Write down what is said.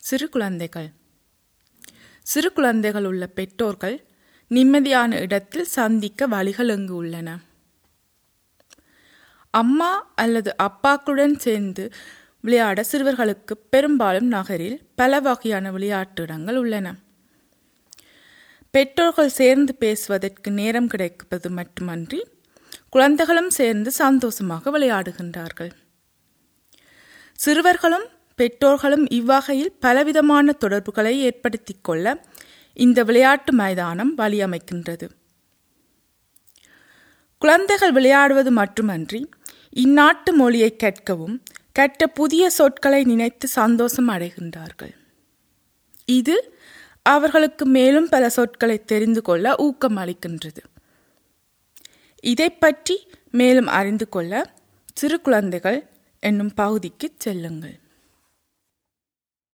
சிறு குழந்தைகள். சிறு குழந்தைகள் உள்ள பெற்றோர்கள் நிம்மதியான இடத்தில் சந்திக்க வழிகள் எங்கு உள்ளன? அம்மா அல்லது அப்பாக்களுடன் சேர்ந்து விளையாட சிறுவர்களுக்கு பெரும்பாலும் நகரில் பல வகையான விளையாட்டு இடங்கள் உள்ளன. பெற்றோர்கள் சேர்ந்து பேசுவதற்கு நேரம் கிடைப்பது மட்டுமன்றி குழந்தைகளும் சேர்ந்து சந்தோஷமாக விளையாடுகின்றார்கள். சிறுவர்களும் பெற்றோர்களும் இவ்வகையில் பலவிதமான தொடர்புகளை ஏற்படுத்திக் கொள்ள இந்த விளையாட்டு மைதானம் வழியமைக்கின்றது. குழந்தைகள் விளையாடுவது மட்டுமன்றி இந்நாட்டு மொழியை கற்கவும் கற்ற புதிய சொற்களை நினைத்து சந்தோஷம் அடைகின்றார்கள். இது அவர்களுக்கு மேலும் பல சொற்களை தெரிந்து கொள்ள ஊக்கம் அளிக்கின்றது. இதை பற்றி மேலும் அறிந்து கொள்ள சிறு குழந்தைகள் என்னும் பகுதிக்கு செல்லுங்கள்.